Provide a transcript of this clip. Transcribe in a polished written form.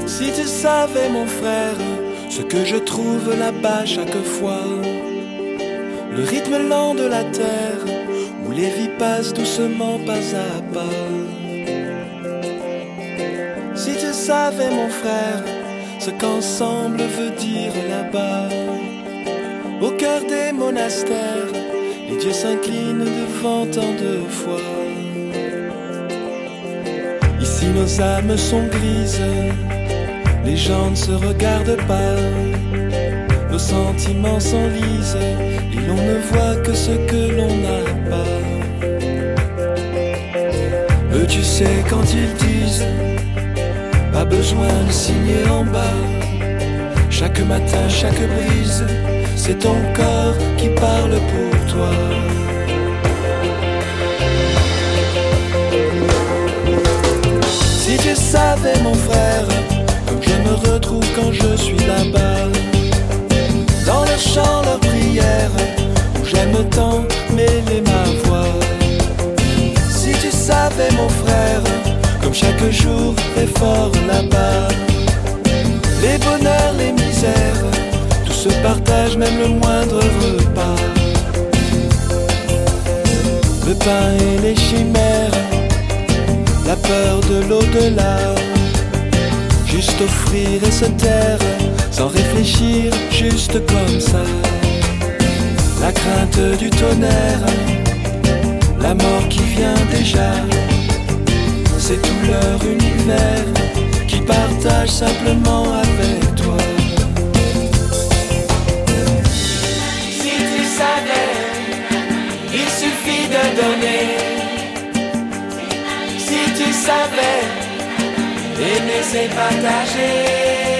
Si tu savais mon frère, ce que je trouve là-bas chaque fois, le rythme lent de la terre, où les vies passent doucement pas à pas. Si tu savais mon frère, ce qu'ensemble veut dire là-bas, au cœur des monastères, les dieux s'inclinent devant tant de foi. Ici nos âmes sont grises, les gens ne se regardent pas, nos sentiments s'enlisent et l'on ne voit que ce que l'on n'a pas. Eux tu sais quand ils disent, pas besoin de signer en bas, chaque matin, chaque brise, c'est ton corps qui parle pour toi. Si tu savais mon frère, comme je me retrouve quand je suis là-bas, dans le chant leur prière, où j'aime tant mêler ma voix. Si tu savais mon frère, comme chaque jour est fort là-bas, les bonheurs, les misères, tout se partage, même le moindre repas. Le pain et les chimères, la peur de l'au-delà, juste offrir et se taire, sans réfléchir, juste comme ça. La crainte du tonnerre, la mort qui vient déjà, c'est tout leur univers qui partage simplement avec toi. Si tu savais, il suffit de donner. Si tu savais, aimer c'est partager.